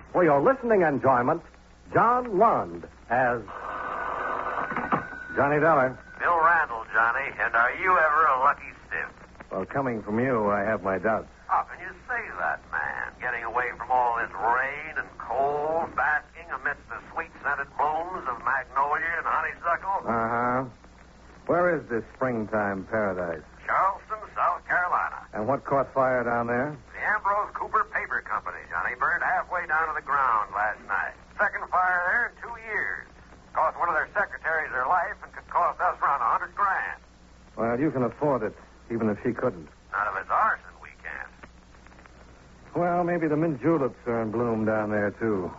For your listening enjoyment, John Lund as Johnny Dollar. Bill Randall, Johnny. And are you ever a lucky stiff? Well, coming from you, I have my doubts. How can you say that, man? Getting away from all this rain and cold, basking amidst the sweet-scented blooms of magnolia and honeysuckle? Uh-huh. Where is this springtime paradise? Charleston, South Carolina. And what caught fire down there? The Ambrose Cooper Paper Company, Johnny, burned halfway down to the ground last night. Second fire there in 2 years. Cost one of their secretaries their life and could cost us around $100,000. Well, you can afford it, even if she couldn't. Not if it's arson, we can't. Well, maybe the mint juleps are in bloom down there, too.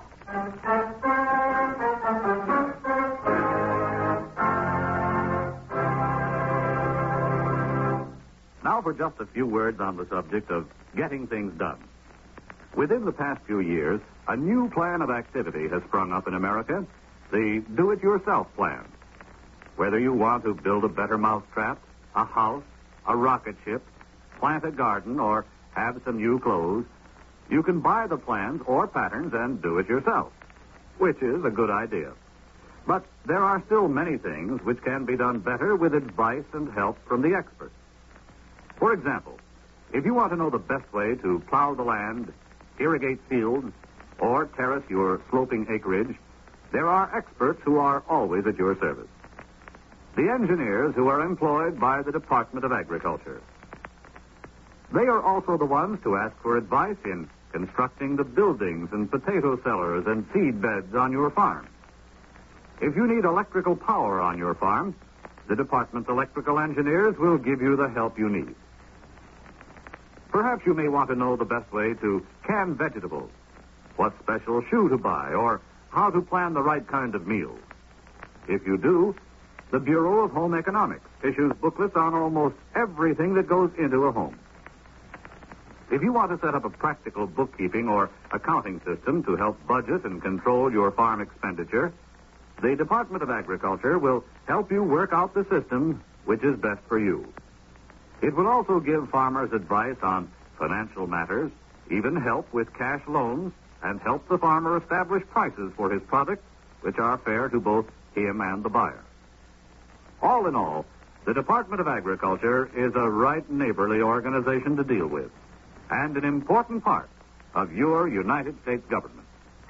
Now for just a few words on the subject of getting things done. Within the past few years, a new plan of activity has sprung up in America, the do-it-yourself plan. Whether you want to build a better mousetrap, a house, a rocket ship, plant a garden, or have some new clothes, you can buy the plans or patterns and do it yourself, which is a good idea. But there are still many things which can be done better with advice and help from the experts. For example, if you want to know the best way to plow the land, irrigate fields, or terrace your sloping acreage, there are experts who are always at your service. The engineers who are employed by the Department of Agriculture. They are also the ones to ask for advice in constructing the buildings and potato cellars and seed beds on your farm. If you need electrical power on your farm, the department's electrical engineers will give you the help you need. Perhaps you may want to know the best way to can vegetables, what special shoe to buy, or how to plan the right kind of meals. If you do, the Bureau of Home Economics issues booklets on almost everything that goes into a home. If you want to set up a practical bookkeeping or accounting system to help budget and control your farm expenditure, the Department of Agriculture will help you work out the system which is best for you. It will also give farmers advice on financial matters, even help with cash loans, and help the farmer establish prices for his products which are fair to both him and the buyer. All in all, the Department of Agriculture is a right neighborly organization to deal with, and an important part of your United States government.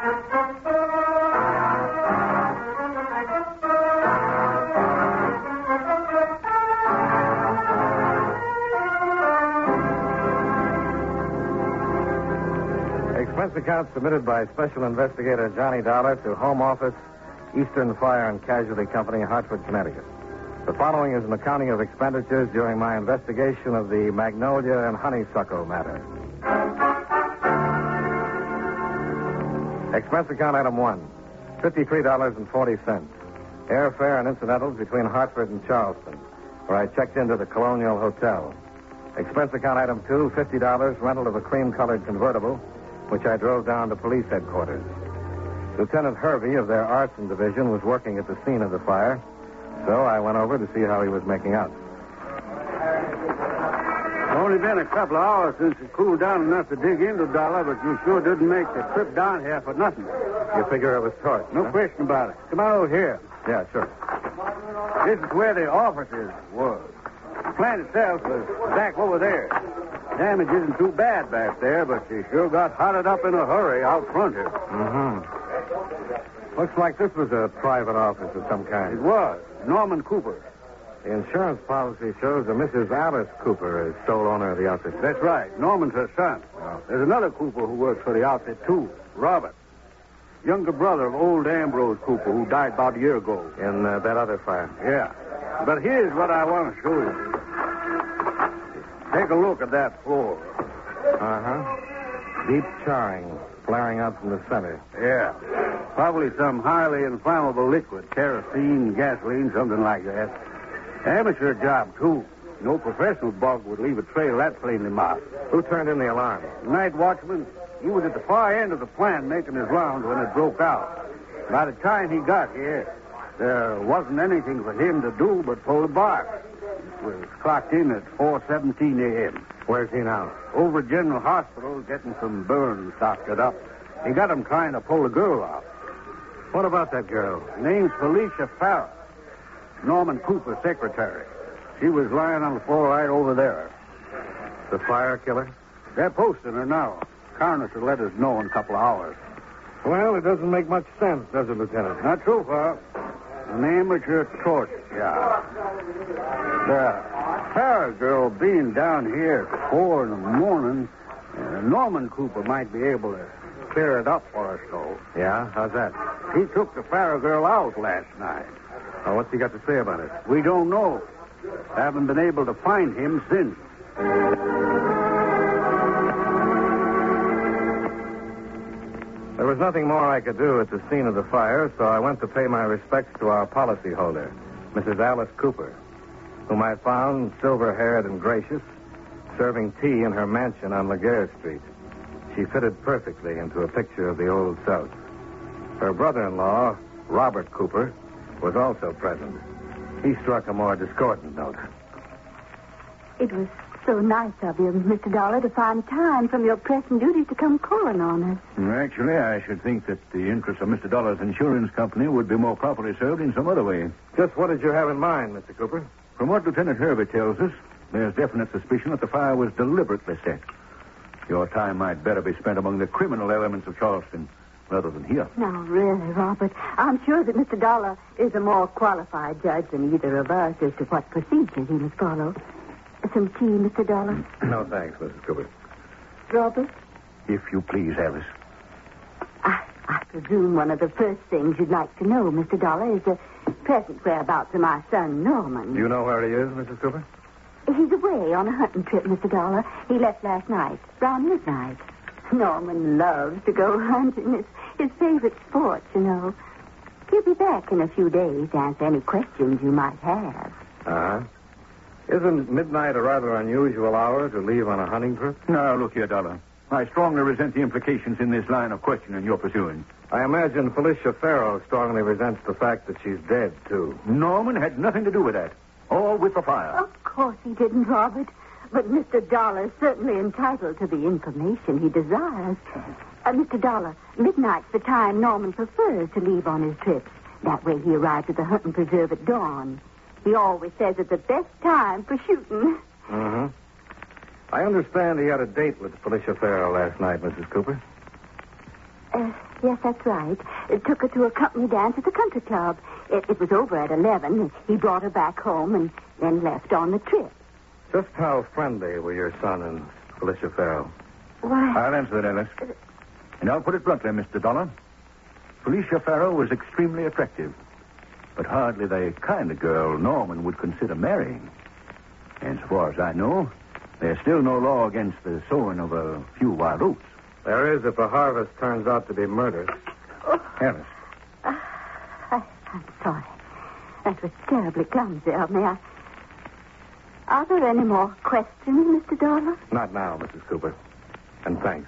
Expense account submitted by Special Investigator Johnny Dollar to Home Office, Eastern Fire and Casualty Company, Hartford, Connecticut. The following is an accounting of expenditures during my investigation of the magnolia and honeysuckle matter. Expense account item 1, $53.40. Airfare and incidentals between Hartford and Charleston, where I checked into the Colonial Hotel. Expense account item 2, $50 rental of a cream-colored convertible, which I drove down to police headquarters. Lieutenant Hervey of their arson division was working at the scene of the fire, so I went over to see how he was making out. It's only been a couple of hours since it cooled down enough to dig into Dollar, but you sure didn't make the trip down here for nothing. You figure it was torched? No question about it. Come on over here. Yeah, sure. This is where the offices was. The plant itself was back over there. Damage isn't too bad back there, but she sure got hotted up in a hurry out front here. Mm-hmm. Looks like this was a private office of some kind. It was. Norman Cooper. The insurance policy shows that Mrs. Alice Cooper is sole owner of the outfit. That's right. Norman's her son. Oh. There's another Cooper who works for the outfit, too. Robert. Younger brother of old Ambrose Cooper, who died about a year ago. In that other fire. Yeah. But here's what I want to show you. Take a look at that floor. Uh-huh. Deep charring, flaring out from the center. Yeah. Probably some highly inflammable liquid, kerosene, gasoline, something like that. Amateur job, too. No professional bug would leave a trail that plainly marked. Who turned in the alarm? Night watchman. He was at the far end of the plant making his rounds when it broke out. By the time he got here, there wasn't anything for him to do but pull the bar. It was clocked in at 4:17 a.m. Where's he now? Over at General Hospital, getting some burns doctored up. He got him trying to pull the girl out. What about that girl? Name's Felicia Farrell. Norman Cooper's secretary. She was lying on the floor right over there. The fire killer? They're posting her now. Coroner will let us know in a couple of hours. Well, it doesn't make much sense, does it, Lieutenant? Not true, Farrell. An amateur torch job. The Farrell girl being down here at 4 in the morning, Norman Cooper might be able to clear it up for us, though. Yeah? How's that? He took the Farrell girl out last night. Oh, what's he got to say about it? We don't know. Haven't been able to find him since. There was nothing more I could do at the scene of the fire, so I went to pay my respects to our policyholder, Mrs. Alice Cooper, whom I found silver-haired and gracious, serving tea in her mansion on Laguerre Street. She fitted perfectly into a picture of the Old South. Her brother-in-law, Robert Cooper, was also present. He struck a more discordant note. It was so nice of you, Mr. Dollar, to find time from your pressing duties to come calling on us. Actually, I should think that the interests of Mr. Dollar's insurance company would be more properly served in some other way. Just what did you have in mind, Mr. Cooper? From what Lieutenant Hervey tells us, there's definite suspicion that the fire was deliberately set. Your time might better be spent among the criminal elements of Charleston rather than here. No, really, Robert. I'm sure that Mr. Dollar is a more qualified judge than either of us as to what procedures he must follow. Some tea, Mr. Dollar? No, thanks, Mrs. Cooper. Robert? If you please, Alice. I presume one of the first things you'd like to know, Mr. Dollar, is the present whereabouts of my son, Norman. Do you know where he is, Mrs. Cooper? He's away on a hunting trip, Mr. Dollar. He left last night, around midnight. Norman loves to go hunting. It's his favorite sport, you know. He'll be back in a few days to answer any questions you might have. Uh-huh. Isn't midnight a rather unusual hour to leave on a hunting trip? Now, look here, Dollar. I strongly resent the implications in this line of questioning you're pursuing. I imagine Felicia Farrell strongly resents the fact that she's dead, too. Norman had nothing to do with that. All with the fire. Of course he didn't, Robert. But Mr. Dollar's certainly entitled to the information he desires. Mr. Dollar, midnight's the time Norman prefers to leave on his trips. That way he arrives at the hunting preserve at dawn. He always says it's the best time for shooting. Mm-hmm. I understand he had a date with Felicia Farrell last night, Mrs. Cooper. Yes, that's right. It took her to a company dance at the country club. It was over at 11. He brought her back home and then left on the trip. Just how friendly were your son and Felicia Farrell? Why... I'll answer that, Alice. And I'll put it bluntly, Mr. Dollar. Felicia Farrell was extremely attractive, but hardly the kind of girl Norman would consider marrying. And as far as I know, there's still no law against the sowing of a few wild oats. There is if the harvest turns out to be murder. Oh. Alice. I'm sorry. That was terribly clumsy of me. Are there any more questions, Mr. Dollar? Not now, Mrs. Cooper. And thanks.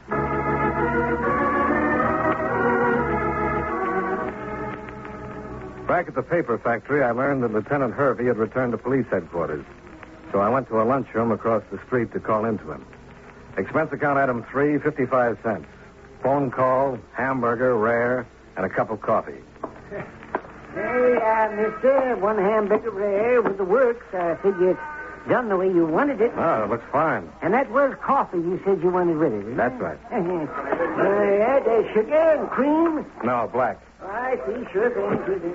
Back at the paper factory, I learned that Lieutenant Hervey had returned to police headquarters. So I went to a lunchroom across the street to call into him. Expense account item 3, 55 cents. Phone call, hamburger, rare, and a cup of coffee. Hey, mister, one hamburger rare with the works. I figure it's done the way you wanted it. Oh, it looks fine. And that was coffee you said you wanted with it, isn't That's it? right. Sugar and cream? No, black. I see, sure thing.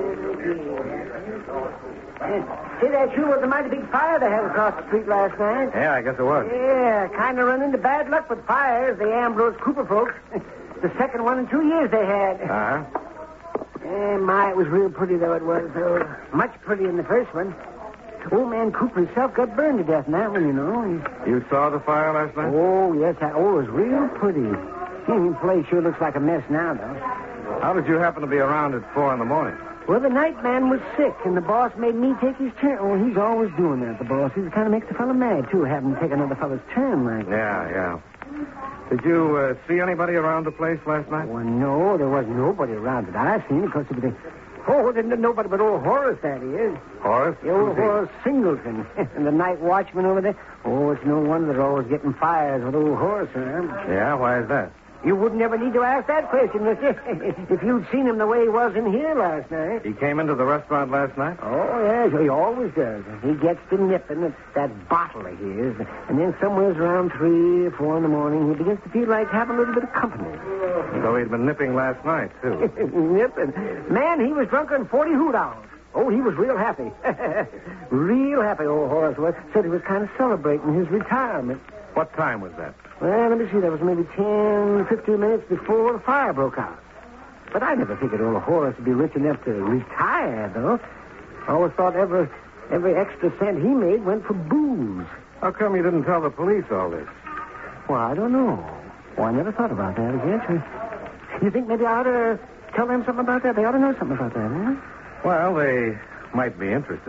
See, that sure was a mighty big fire they had across the street last night. Yeah, I guess it was. Yeah, kind of run into bad luck with fires, the Ambrose Cooper folks. The second one in 2 years they had. Uh-huh. My, it was real pretty, though it was. Much prettier than the first one. Old man Cooper himself got burned to death in that one, you know. You saw the fire last night? Oh, yes. It was real pretty. The place sure looks like a mess now, though. How did you happen to be around at 4 in the morning? Well, the night man was sick, and the boss made me take his turn. Oh, he's always doing that, the boss. It kind of makes the fellow mad, too, having to take another fellow's turn like that. Yeah. Did you see anybody around the place last night? Well, no, there wasn't nobody around that I seen, because there was nobody but old Horace, that is. Horace? The old Horace Singleton. And the night watchman over there. Oh, it's no wonder they're always getting fires with old Horace around. Yeah, why is that? You wouldn't ever need to ask that question, mister, if you'd seen him the way he was in here last night. He came into the restaurant last night? Oh, yes, he always does. He gets to nipping at that bottle of his, and then somewhere around 3 or 4 in the morning, he begins to feel like having a little bit of company. So he'd been nipping last night, too. Nipping? Man, he was drunk on 40 $2. Oh, he was real happy. Real happy, old Horace was. Said he was kind of celebrating his retirement. What time was that? Well, let me see. That was maybe 10, 15 minutes before the fire broke out. But I never figured old Horace would be rich enough to retire, though. I always thought every extra cent he made went for booze. How come you didn't tell the police all this? Well, I don't know. Well, I never thought about that, I guess. You think maybe I ought to tell them something about that? They ought to know something about that, huh? Well, they might be interested.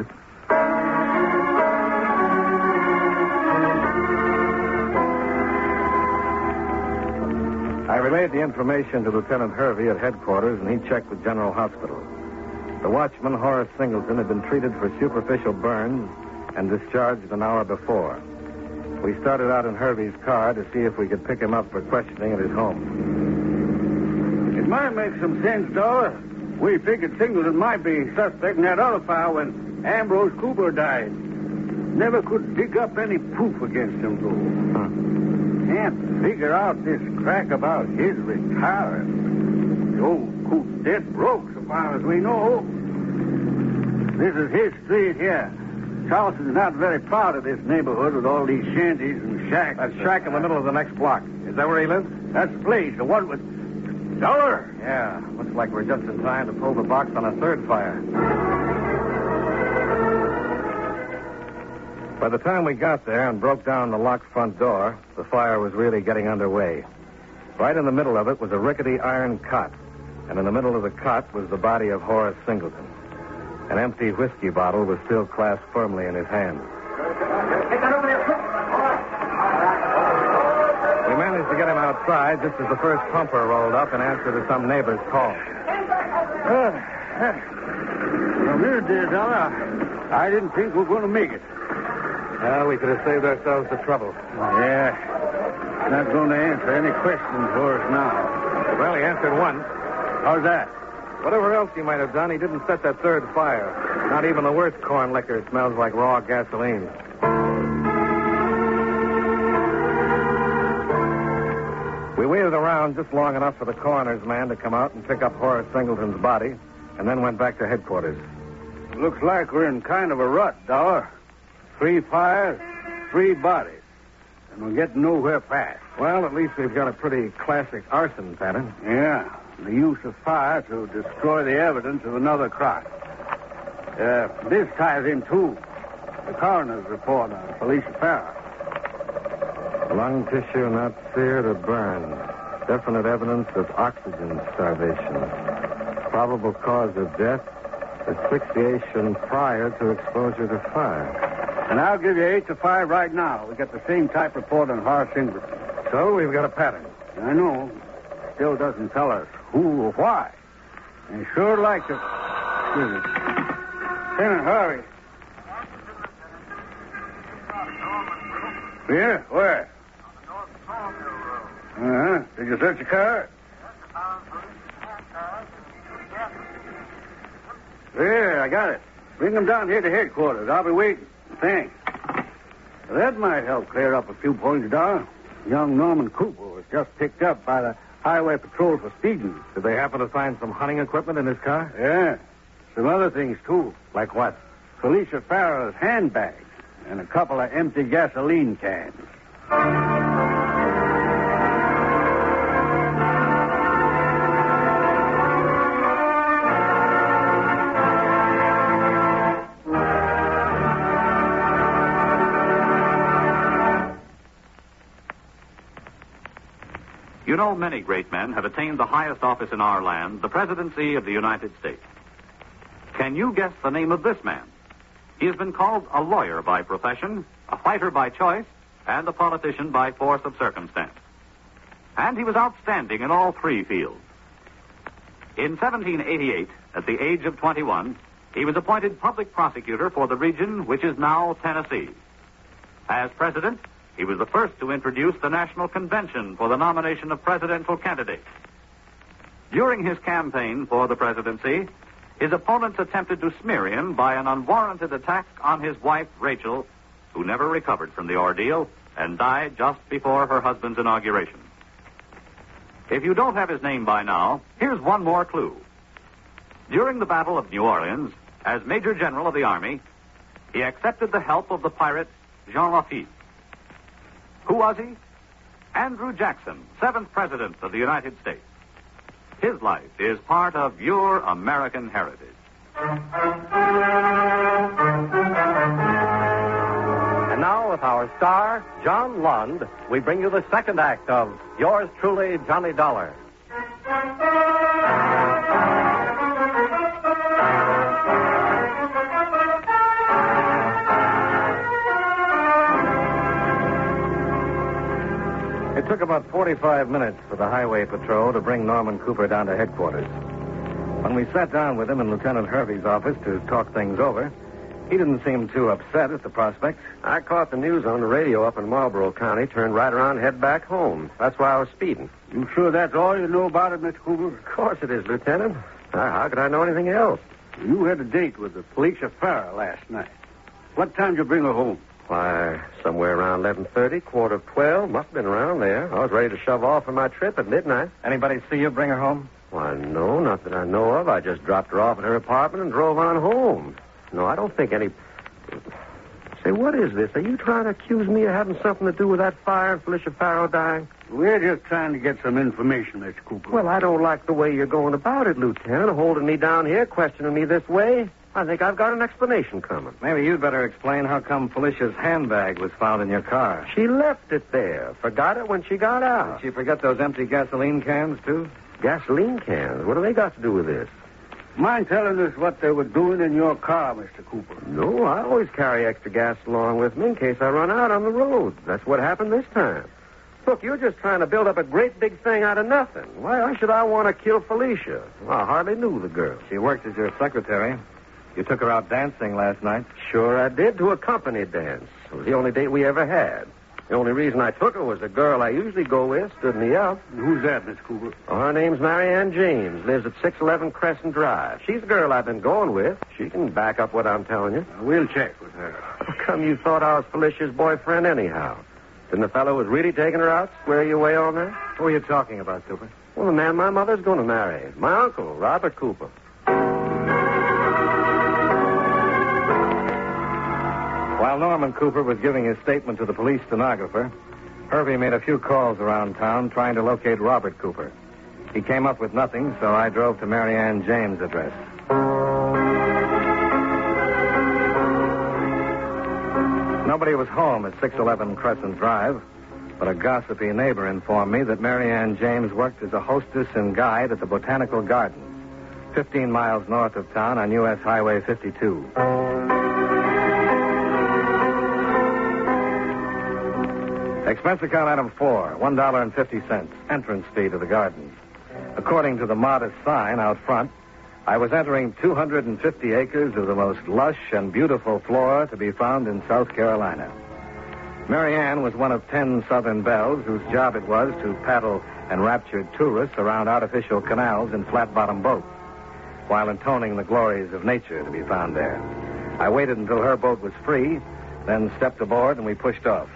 I relayed the information to Lieutenant Hervey at headquarters, and he checked with General Hospital. The watchman, Horace Singleton, had been treated for superficial burns and discharged an hour before. We started out in Hervey's car to see if we could pick him up for questioning at his home. It might make some sense, Dollar. We figured Singleton might be suspect in that other fire when Ambrose Cooper died. Never could dig up any proof against him, though. Can't figure out this crack about his retirement. The old coop's dead broke, so far as we know. This is his street here. Charleston's not very proud of this neighborhood with all these shanties and shacks. That shack in the middle of the next block. Is that where he lives? That's the place, the one with... Dollar? Yeah. Looks like we're just in time to pull the box on a third fire. By the time we got there and broke down the locked front door, the fire was really getting underway. Right in the middle of it was a rickety iron cot, and in the middle of the cot was the body of Horace Singleton. An empty whiskey bottle was still clasped firmly in his hand. Get that over there, quick. We managed to get him outside just as the first pumper rolled up in answer to some neighbor's call. Well, here, dear Dollar. I didn't think we were going to make it. Well, we could have saved ourselves the trouble. Yeah. Not going to answer any questions for us now. Well, he answered one. How's that? Whatever else he might have done, he didn't set that third fire. Not even the worst corn liquor smells like raw gasoline. We waited around just long enough for the coroner's man to come out and pick up Horace Singleton's body, and then went back to headquarters. Looks like we're in kind of a rut, Dollar. 3 fires, 3 bodies. And we're getting nowhere fast. Well, at least we've got a pretty classic arson pattern. Yeah, the use of fire to destroy the evidence of another crime. This ties in, too. The coroner's report on Felicia Farrell. Lung tissue not seared or burned. Definite evidence of oxygen starvation. Probable cause of death, asphyxiation prior to exposure to fire. And I'll give you 8 to 5 right now. We got the same type report on Horace Singleton. So we've got a pattern. I know. Still doesn't tell us who or why. And sure like to... Excuse me. Lieutenant Harvey. Yeah? Where? Uh-huh. Did you search your car? Yeah, I got it. Bring them down here to headquarters. I'll be waiting. Thanks. That might help clear up a few points, Don. Young Norman Cooper was just picked up by the Highway Patrol for speeding. Did they happen to find some hunting equipment in his car? Yeah. Some other things, too. Like what? Felicia Farrell's handbags and a couple of empty gasoline cans. You know, many great men have attained the highest office in our land, the presidency of the United States. Can you guess the name of this man? He has been called a lawyer by profession, a fighter by choice, and a politician by force of circumstance. And he was outstanding in all 3 fields. In 1788, at the age of 21, he was appointed public prosecutor for the region which is now Tennessee. As president, he was the first to introduce the National Convention for the nomination of presidential candidates. During his campaign for the presidency, his opponents attempted to smear him by an unwarranted attack on his wife, Rachel, who never recovered from the ordeal and died just before her husband's inauguration. If you don't have his name by now, here's one more clue. During the Battle of New Orleans, as Major General of the Army, he accepted the help of the pirate Jean Lafitte. Who was he? Andrew Jackson, 7th President of the United States. His life is part of your American heritage. And now, with our star, John Lund, we bring you the second act of Yours Truly, Johnny Dollar. It took about 45 minutes for the highway patrol to bring Norman Cooper down to headquarters. When we sat down with him in Lieutenant Hervey's office to talk things over, he didn't seem too upset at the prospect. I caught the news on the radio up in Marlboro County, turned right around and head back home. That's why I was speeding. You sure that's all you know about it, Mr. Cooper? Of course it is, Lieutenant. How could I know anything else? You had a date with the Felicia Farrell last night. What time did you bring her home? Why, somewhere around 11:30, 11:45. Must have been around there. I was ready to shove off for my trip at midnight. Anybody see you bring her home? Why, no, not that I know of. I just dropped her off at her apartment and drove on home. No, I don't think any... Say, what is this? Are you trying to accuse me of having something to do with that fire and Felicia Farrell dying? We're just trying to get some information, Mr. Cooper. Well, I don't like the way you're going about it, Lieutenant, holding me down here, questioning me this way. I think I've got an explanation coming. Maybe you'd better explain how come Felicia's handbag was found in your car. She left it there. Forgot it when she got out. Did she forget those empty gasoline cans, too? Gasoline cans? What do they got to do with this? Mind telling us what they were doing in your car, Mr. Cooper? No, I always carry extra gas along with me in case I run out on the road. That's what happened this time. Look, you're just trying to build up a great big thing out of nothing. Why should I want to kill Felicia? Well, I hardly knew the girl. She worked as your secretary. You took her out dancing last night. Sure I did, to a company dance. It was the only date we ever had. The only reason I took her was the girl I usually go with stood me up. Who's that, Miss Cooper? Oh, her name's Marianne James. Lives at 611 Crescent Drive. She's the girl I've been going with. She can back up what I'm telling you. We'll check with her. How come you thought I was Felicia's boyfriend anyhow? Didn't the fellow was really taking her out square you away on that? Who are you talking about, Cooper? Well, the man my mother's going to marry. My uncle, Robert Cooper. While Norman Cooper was giving his statement to the police stenographer, Hervey made a few calls around town trying to locate Robert Cooper. He came up with nothing, so I drove to Marianne James' address. Nobody was home at 611 Crescent Drive, but a gossipy neighbor informed me that Marianne James worked as a hostess and guide at the Botanical Gardens, 15 miles north of town on U.S. Highway 52. Expense account item 4, $1.50, entrance fee to the gardens. According to the modest sign out front, I was entering 250 acres of the most lush and beautiful flora to be found in South Carolina. Marianne was one of 10 Southern belles whose job it was to paddle enraptured tourists around artificial canals in flat-bottom boats, while intoning the glories of nature to be found there. I waited until her boat was free, then stepped aboard and we pushed off.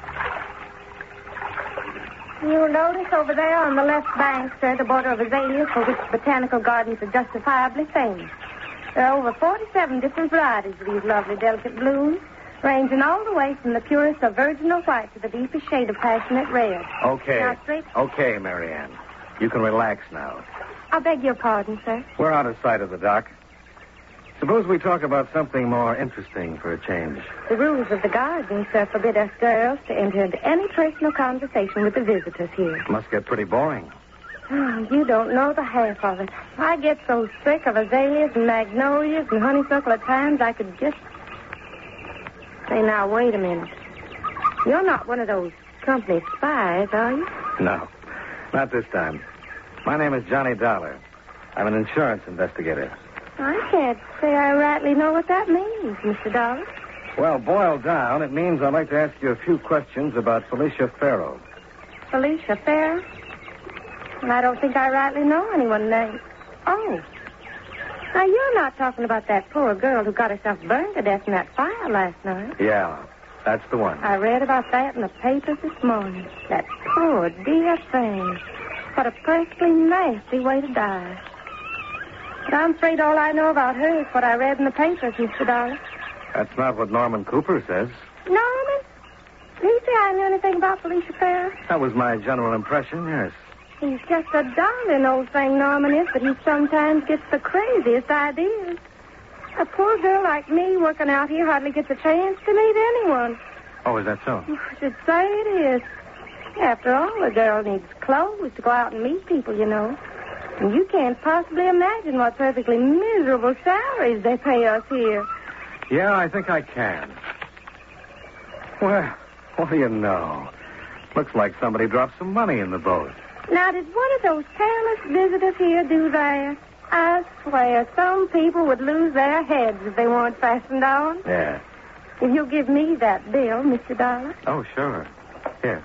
You'll notice over there on the left bank, sir, the border of azaleas for which the Botanical Gardens are justifiably famous. There are over 47 different varieties of these lovely, delicate blooms, ranging all the way from the purest of virginal white to the deepest shade of passionate red. Okay, Marianne. You can relax now. I beg your pardon, sir. We're out of sight of the dock. Suppose we talk about something more interesting for a change. The rules of the garden, sir, forbid us girls to enter into any personal conversation with the visitors here. Must get pretty boring. Oh, you don't know the half of it. I get so sick of azaleas and magnolias and honeysuckle at times I could just... Say, now, wait a minute. You're not one of those company spies, are you? No, not this time. My name is Johnny Dollar. I'm an insurance investigator. I can't say I rightly know what that means, Mr. Dollar. Well, boiled down, it means I'd like to ask you a few questions about Felicia Farrow. Felicia Farrow? And I don't think I rightly know anyone named. Oh. Now, you're not talking about that poor girl who got herself burned to death in that fire last night. Yeah, that's the one. I read about that in the papers this morning. That poor, dear thing. What a perfectly nasty way to die. But I'm afraid all I know about her is what I read in the papers, Mr. Dollar. That's not what Norman Cooper says. Norman? Did he say I knew anything about Felicia Farrow? That was my general impression, yes. He's just a darling old thing, Norman is, but he sometimes gets the craziest ideas. A poor girl like me working out here hardly gets a chance to meet anyone. Oh, is that so? I should say it is. After all, a girl needs clothes to go out and meet people, you know. And you can't possibly imagine what perfectly miserable salaries they pay us here. Yeah, I think I can. Well, what do you know? Looks like somebody dropped some money in the boat. Now, did one of those careless visitors here do that? I swear, some people would lose their heads if they weren't fastened on. Yeah. If you'll give me that bill, Mr. Dollar. Oh, sure. Here.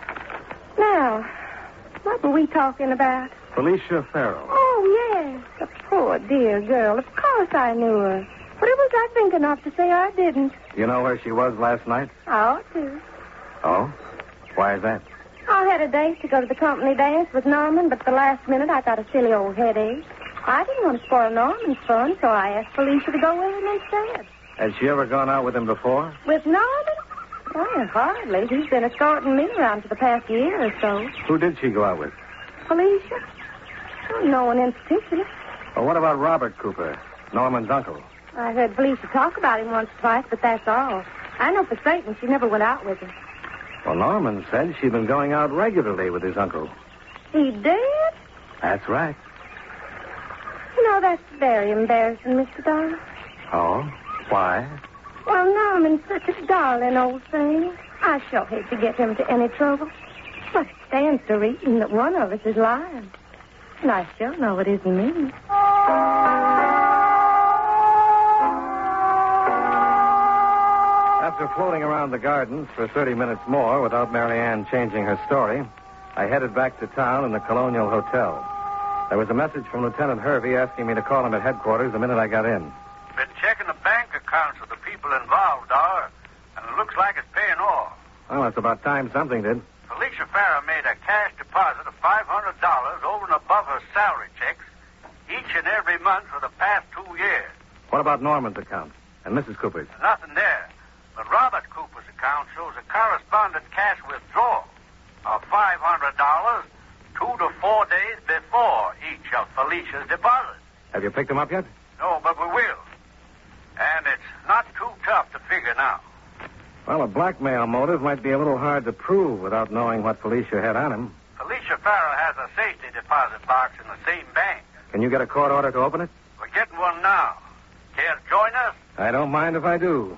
Now, what were we talking about? Felicia Farrow. Oh, yes. The poor dear girl. Of course I knew her. But it was I thinking of to say I didn't. You know where she was last night? I ought to. Oh? Why is that? I had a date to go to the company dance with Norman, but at the last minute I got a silly old headache. I didn't want to spoil Norman's fun, so I asked Felicia to go with him instead. Has she ever gone out with him before? With Norman? Well, hardly. He's been escorting me around for the past year or so. Who did she go out with? Felicia? Oh, no one in particular. Well, what about Robert Cooper, Norman's uncle? I heard Felicia talk about him once or twice, but that's all. I know for certain she never went out with him. Well, Norman said she'd been going out regularly with his uncle. He did? That's right. You know, that's very embarrassing, Mr. Dollar. Oh? Why? Well, Norman's such a darling old thing. I sure hate to get him into any trouble. But it stands to reason that one of us is lying. And I sure know it isn't me. After floating around the gardens for 30 minutes more without Mary Ann changing her story, I headed back to town in the Colonial Hotel. There was a message from Lieutenant Hervey asking me to call him at headquarters the minute I got in. Been checking the bank accounts of the people involved, Dollar, and it looks like it's paying off. Well, it's about time something did. Felicia Farrow made a cash deposit of $500 over and above her salary checks each and every month for the past 2 years. What about Norman's account and Mrs. Cooper's? Nothing there. But Robert Cooper's account shows a correspondent cash withdrawal of $500 2 to 4 days before each of Felicia's deposits. Have you picked them up yet? No, but we will. And it's not too tough to figure now. Well, a blackmail motive might be a little hard to prove without knowing what Felicia had on him. Felicia Farrow has a safety deposit box in the same bank. Can you get a court order to open it? We're getting one now. Care to join us? I don't mind if I do.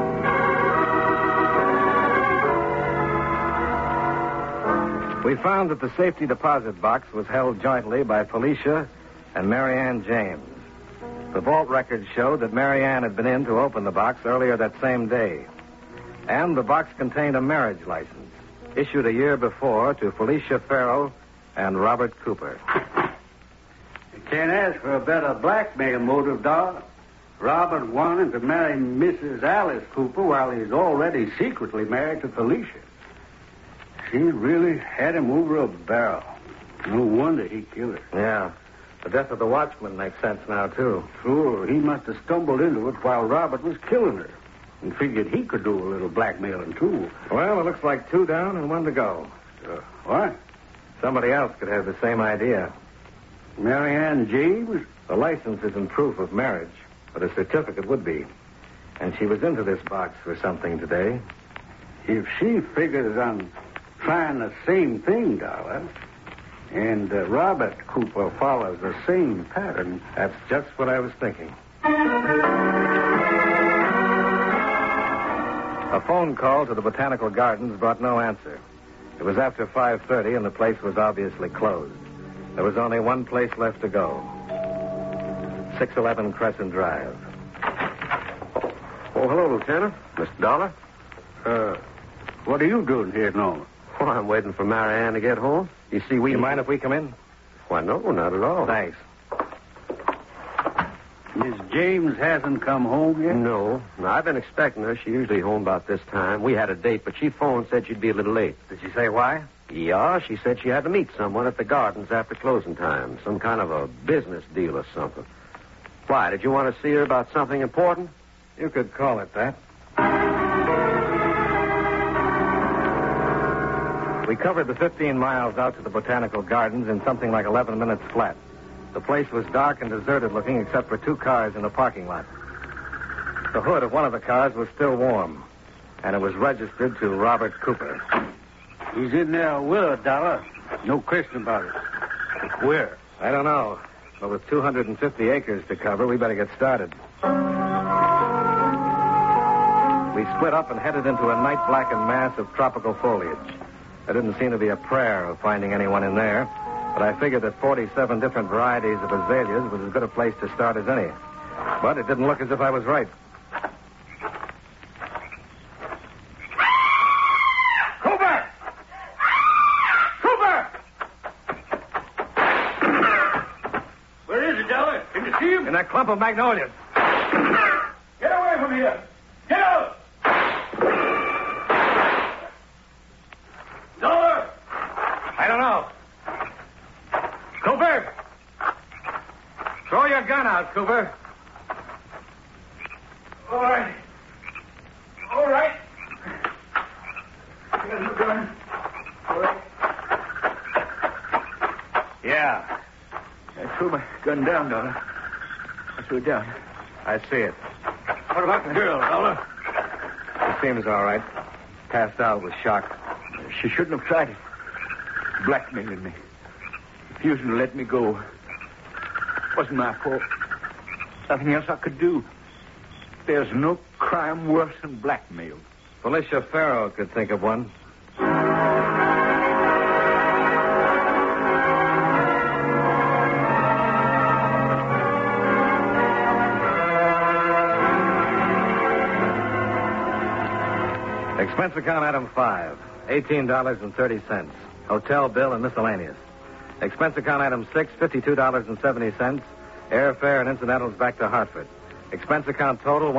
We found that the safety deposit box was held jointly by Felicia and Mary Ann James. The vault records showed that Mary Ann had been in to open the box earlier that same day. And the box contained a marriage license, issued a year before to Felicia Farrow and Robert Cooper. You can't ask for a better blackmail motive, Dollar. Robert wanted to marry Mrs. Alice Cooper while he's already secretly married to Felicia. She really had him over a barrel. No wonder he killed her. Yeah. The death of the watchman makes sense now, too. Sure, he must have stumbled into it while Robert was killing her and figured he could do a little blackmailing, too. Well, it looks like 2 down and 1 to go. What? Somebody else could have the same idea. Mary Ann James? The license isn't proof of marriage, but a certificate would be. And she was into this box for something today. If she figures on trying the same thing, Dollar, and Robert Cooper follows the same pattern. That's just what I was thinking. A phone call to the Botanical Gardens brought no answer. It was after 5:30 and the place was obviously closed. There was only one place left to go. 611 Crescent Drive. Oh, hello, Lieutenant. Mr. Dollar. What are you doing here, Norman? Well, I'm waiting for Marianne to get home. You see, You mind if we come in? Why, no, not at all. Thanks. Miss James hasn't come home yet? No. I've been expecting her. She's usually home about this time. We had a date, but she phoned and said she'd be a little late. Did she say why? Yeah, she said she had to meet someone at the gardens after closing time. Some kind of a business deal or something. Why, did you want to see her about something important? You could call it that. We covered the 15 miles out to the Botanical Gardens in something like 11 minutes flat. The place was dark and deserted looking except for 2 cars in the parking lot. The hood of one of the cars was still warm, and it was registered to Robert Cooper. He's in there with a dollar. No question about it. Where? I don't know, but with 250 acres to cover, we better get started. We split up and headed into a night-blackened mass of tropical foliage. There didn't seem to be a prayer of finding anyone in there, but I figured that 47 different varieties of azaleas was as good a place to start as any. But it didn't look as if I was right. Cooper! Cooper! Where is he, Dollar? Can you see him? In that clump of magnolias. Get away from here! Get out! Dollar! I don't know. Cooper! Throw your gun out, Cooper. All right. All right. Here's the gun. All right. Yeah, I threw my gun down, Dollar. I threw it down. I see it. What about the girl, Dollar? It seems all right. Passed out with shock. She shouldn't have tried it. Blackmailing me. Refusing to let me go. Wasn't my fault. Nothing else I could do. There's no crime worse than blackmail. Felicia Farrow could think of one. Expense account item 5, $18.30. Hotel bill and miscellaneous. Expense account item 6, $52.70. Airfare and incidentals back to Hartford. Expense account total,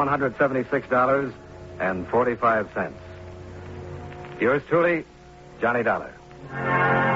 $176.45. Yours truly, Johnny Dollar.